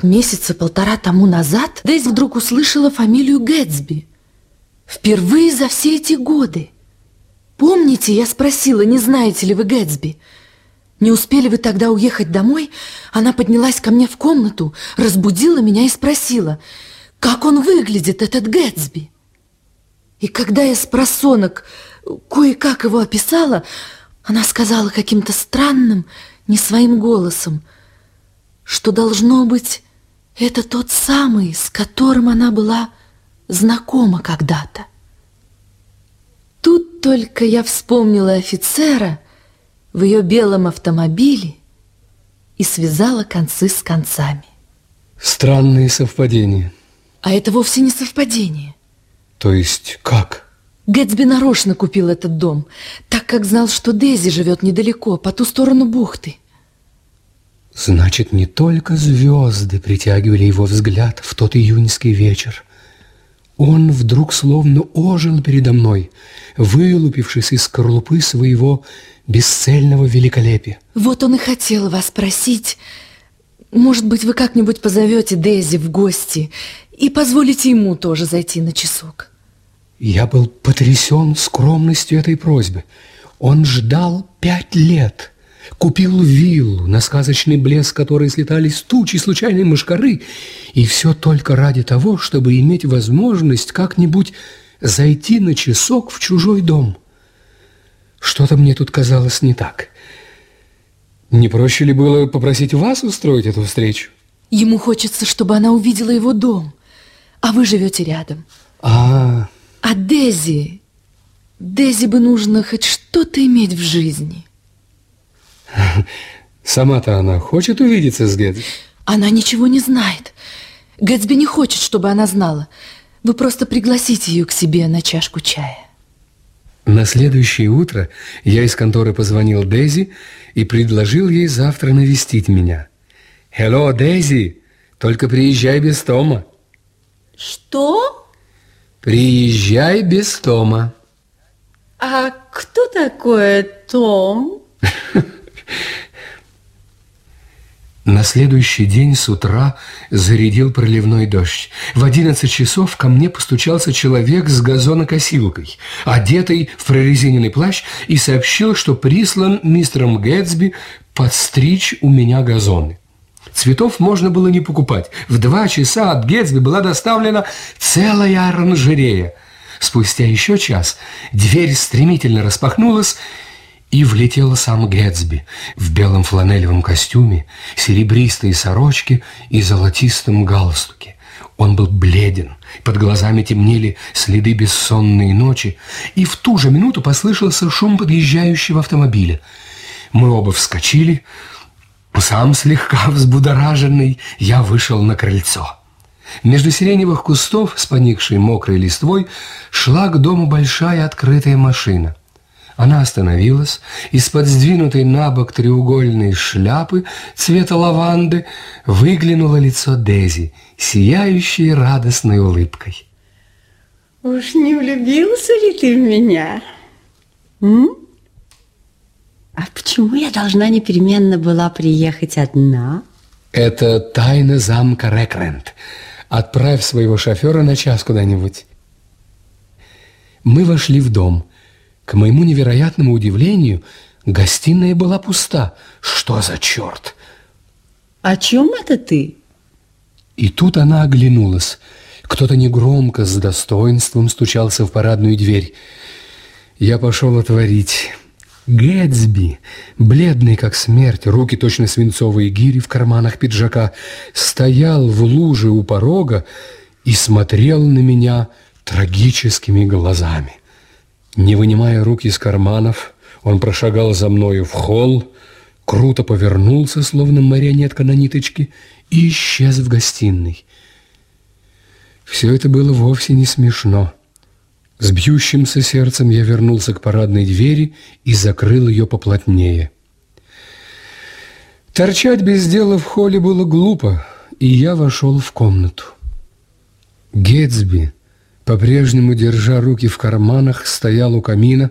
месяца полтора тому назад Дейзи вдруг услышала фамилию Гэтсби. Впервые за все эти годы. Помните, я спросила, не знаете ли вы Гэтсби? Не успели вы тогда уехать домой? Она поднялась ко мне в комнату, разбудила меня и спросила, как он выглядит, этот Гэтсби. И когда я спросонок кое-как его описала, она сказала каким-то странным, не своим голосом, что, должно быть, это тот самый, с которым она была знакома когда-то. Тут только я вспомнила офицера в ее белом автомобиле и связала концы с концами. Странные совпадения. А это вовсе не совпадение. То есть как? Гэтсби нарочно купил этот дом, так как знал, что Дейзи живет недалеко, по ту сторону бухты. Значит, не только звезды притягивали его взгляд в тот июньский вечер. Он вдруг словно ожил передо мной, вылупившись из скорлупы своего бесцельного великолепия. Вот он и хотел вас спросить, может быть, вы как-нибудь позовете Дейзи в гости и позволите ему тоже зайти на часок. Я был потрясен скромностью этой просьбы. Он ждал 5 лет. Купил виллу, на сказочный блеск которой слетались тучи случайной мошкары, и все только ради того, чтобы иметь возможность как-нибудь зайти на часок в чужой дом. Что-то мне тут казалось не так. Не проще ли было попросить вас устроить эту встречу? Ему хочется, чтобы она увидела его дом, а вы живете рядом. А Дейзи бы нужно хоть что-то иметь в жизни. Сама-то она хочет увидеться с Гэтсби? Она ничего не знает. Гэтсби не хочет, чтобы она знала. Вы просто пригласите ее к себе на чашку чая. На следующее утро я из конторы позвонил Дейзи и предложил ей завтра навестить меня. «Hello, Дейзи, только приезжай без Тома». Что? Приезжай без Тома. А кто такой Том? На следующий день с утра зарядил проливной дождь. В 11 часов ко мне постучался человек с газонокосилкой, одетый в прорезиненный плащ, и сообщил, что прислан мистером Гэтсби подстричь у меня газоны. Цветов можно было не покупать. В 2 часа от Гэтсби была доставлена целая оранжерея. Спустя еще час дверь стремительно распахнулась, и влетел сам Гэтсби в белом фланелевом костюме, серебристой сорочке и золотистом галстуке. Он был бледен, под глазами темнели следы бессонной ночи, и в ту же минуту послышался шум подъезжающего автомобиля. Мы оба вскочили. Сам слегка взбудораженный, я вышел на крыльцо. Между сиреневых кустов с поникшей мокрой листвой шла к дому большая открытая машина. Она остановилась, из-под сдвинутой на бок треугольной шляпы цвета лаванды выглянуло лицо Дейзи, сияющее радостной улыбкой. Уж не влюбился ли ты в меня? А почему я должна непременно была приехать одна? Это тайна замка Рекрент. Отправь своего шофера на час куда-нибудь. Мы вошли в дом. К моему невероятному удивлению, гостиная была пуста. Что за черт? О чем это ты? И тут она оглянулась. Кто-то негромко, с достоинством стучался в парадную дверь. Я пошел отворить. Гэтсби, бледный как смерть, руки точно свинцовые гири в карманах пиджака, стоял в луже у порога и смотрел на меня трагическими глазами. Не вынимая рук из карманов, он прошагал за мною в холл, круто повернулся, словно марионетка на ниточке, и исчез в гостиной. Все это было вовсе не смешно. С бьющимся сердцем я вернулся к парадной двери и закрыл ее поплотнее. Торчать без дела в холле было глупо, и я вошел в комнату. Гэтсби, по-прежнему держа руки в карманах, стоял у камина,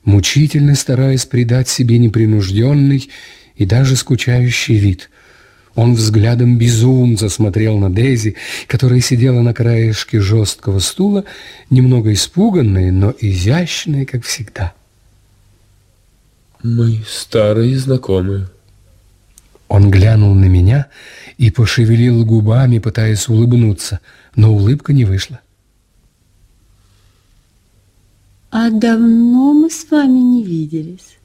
мучительно стараясь придать себе непринужденный и даже скучающий вид. Он взглядом безумца смотрел на Дейзи, которая сидела на краешке жесткого стула, немного испуганная, но изящная, как всегда. Мы старые знакомые. Он глянул на меня и пошевелил губами, пытаясь улыбнуться, но улыбка не вышла. А давно мы с вами не виделись?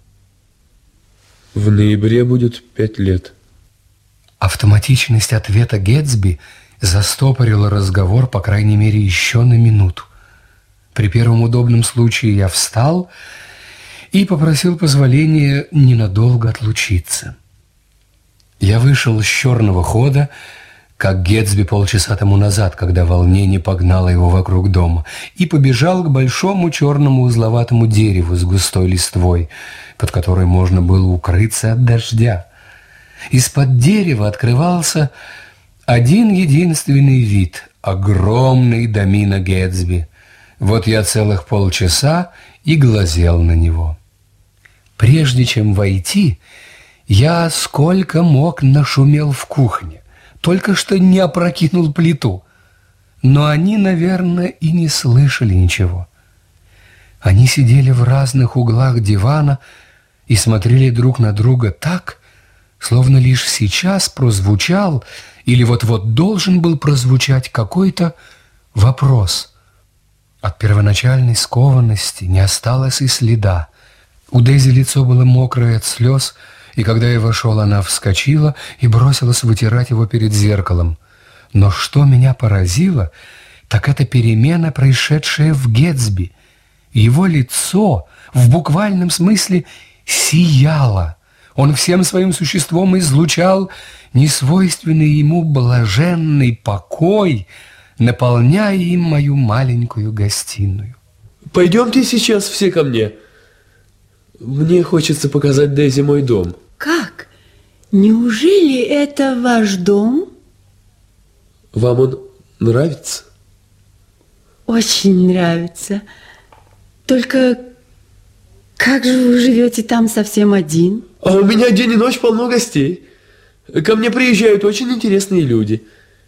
В ноябре будет 5 лет. Автоматичность ответа Гэтсби застопорила разговор, по крайней мере, еще на минуту. При первом удобном случае я встал и попросил позволения ненадолго отлучиться. Я вышел с черного хода, как Гэтсби полчаса тому назад, когда волнение погнало его вокруг дома, и побежал к большому черному узловатому дереву с густой листвой, под которой можно было укрыться от дождя. Из-под дерева открывался один единственный вид – огромный домино Гэтсби. Вот я целых полчаса и глазел на него. Прежде чем войти, я сколько мог нашумел в кухне, только что не опрокинул плиту. Но они, наверное, и не слышали ничего. Они сидели в разных углах дивана и смотрели друг на друга так, словно лишь сейчас прозвучал или вот-вот должен был прозвучать какой-то вопрос. От первоначальной скованности не осталось и следа. У Дейзи лицо было мокрое от слез, и когда я вошел, она вскочила и бросилась вытирать его перед зеркалом. Но что меня поразило, так это перемена, происшедшая в Гэтсби. Его лицо в буквальном смысле сияло. Он всем своим существом излучал несвойственный ему блаженный покой, наполняя им мою маленькую гостиную. Пойдемте сейчас все ко мне. Мне хочется показать Дейзи мой дом. Как? Неужели это ваш дом? Вам он нравится? Очень нравится. Только как же вы живете там совсем один? А у меня день и ночь полно гостей. Ко мне приезжают очень интересные люди.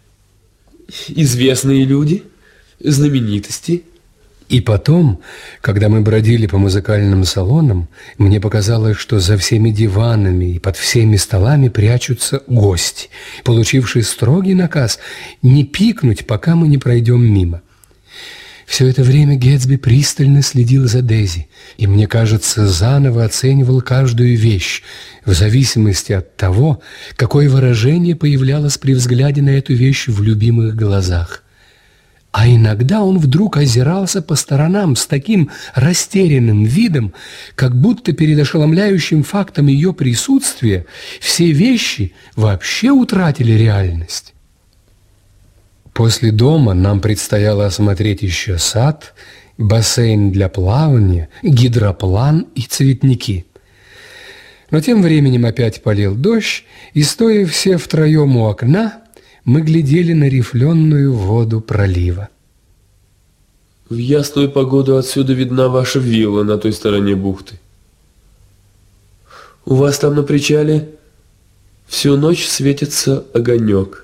Известные люди, знаменитости. И потом, когда мы бродили по музыкальным салонам, мне показалось, что за всеми диванами и под всеми столами прячутся гости, получившие строгий наказ не пикнуть, пока мы не пройдем мимо. Все это время Гэтсби пристально следил за Дейзи, и, мне кажется, заново оценивал каждую вещь в зависимости от того, какое выражение появлялось при взгляде на эту вещь в любимых глазах. А иногда он вдруг озирался по сторонам с таким растерянным видом, как будто перед ошеломляющим фактом ее присутствия все вещи вообще утратили реальность. После дома нам предстояло осмотреть еще сад, бассейн для плавания, гидроплан и цветники. Но тем временем опять полил дождь, и, стоя все втроем у окна, мы глядели на рифленую воду пролива. В ясную погоду отсюда видна ваша вилла на той стороне бухты. У вас там на причале всю ночь светится огонек.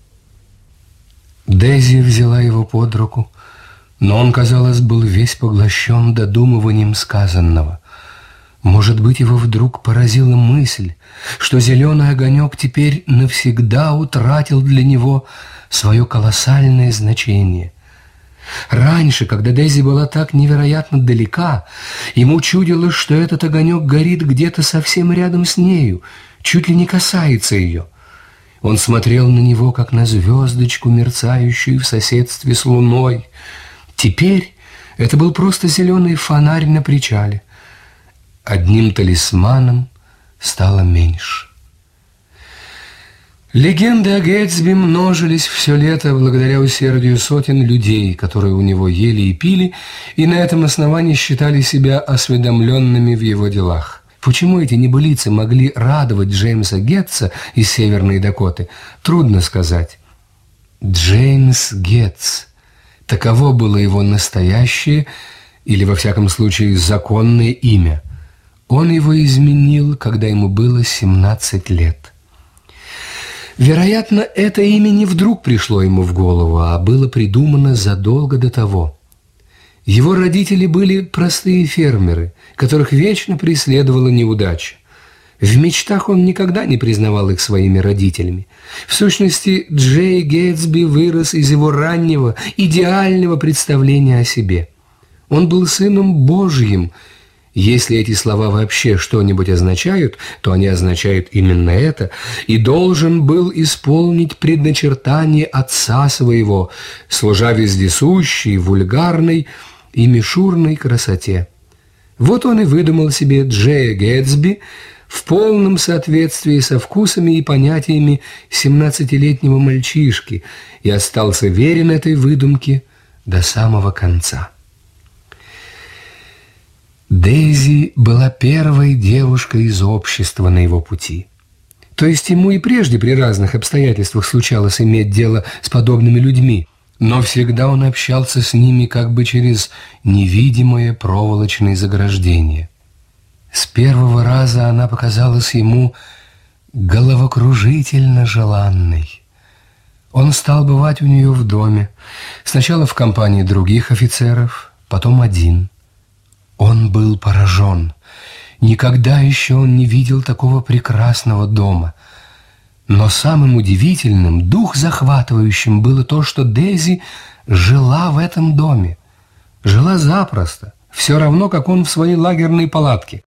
Дейзи взяла его под руку, но он, казалось, был весь поглощен додумыванием сказанного. Может быть, его вдруг поразила мысль, что зеленый огонек теперь навсегда утратил для него свое колоссальное значение. Раньше, когда Дейзи была так невероятно далека, ему чудилось, что этот огонек горит где-то совсем рядом с нею, чуть ли не касается ее. Он смотрел на него, как на звездочку, мерцающую в соседстве с луной. Теперь это был просто зеленый фонарь на причале. Одним талисманом стало меньше. Легенды о Гэтсби множились все лето благодаря усердию сотен людей, которые у него ели и пили, и на этом основании считали себя осведомленными в его делах. Почему эти небылицы могли радовать Джеймса Гетца из Северной Дакоты, трудно сказать. Джеймс Гетц. Таково было его настоящее, или, во всяком случае, законное имя. Он его изменил, когда ему было 17 лет. Вероятно, это имя не вдруг пришло ему в голову, а было придумано задолго до того. Его родители были простые фермеры, которых вечно преследовала неудача. В мечтах он никогда не признавал их своими родителями. В сущности, Джей Гэтсби вырос из его раннего, идеального представления о себе. Он был сыном Божьим. Если эти слова вообще что-нибудь означают, то они означают именно это, и должен был исполнить предначертание отца своего, служа вездесущей, вульгарной и мишурной красоте. Вот он и выдумал себе Джея Гэтсби в полном соответствии со вкусами и понятиями 17-летнего мальчишки и остался верен этой выдумке до самого конца. Дейзи была первой девушкой из общества на его пути. То есть ему и прежде при разных обстоятельствах случалось иметь дело с подобными людьми, но всегда он общался с ними как бы через невидимое проволочное заграждение. С первого раза она показалась ему головокружительно желанной. Он стал бывать у нее в доме, сначала в компании других офицеров, потом один. Он был поражен. Никогда еще он не видел такого прекрасного дома. Но самым удивительным, дух захватывающим было то, что Дейзи жила в этом доме. Жила запросто, все равно, как он в своей лагерной палатке.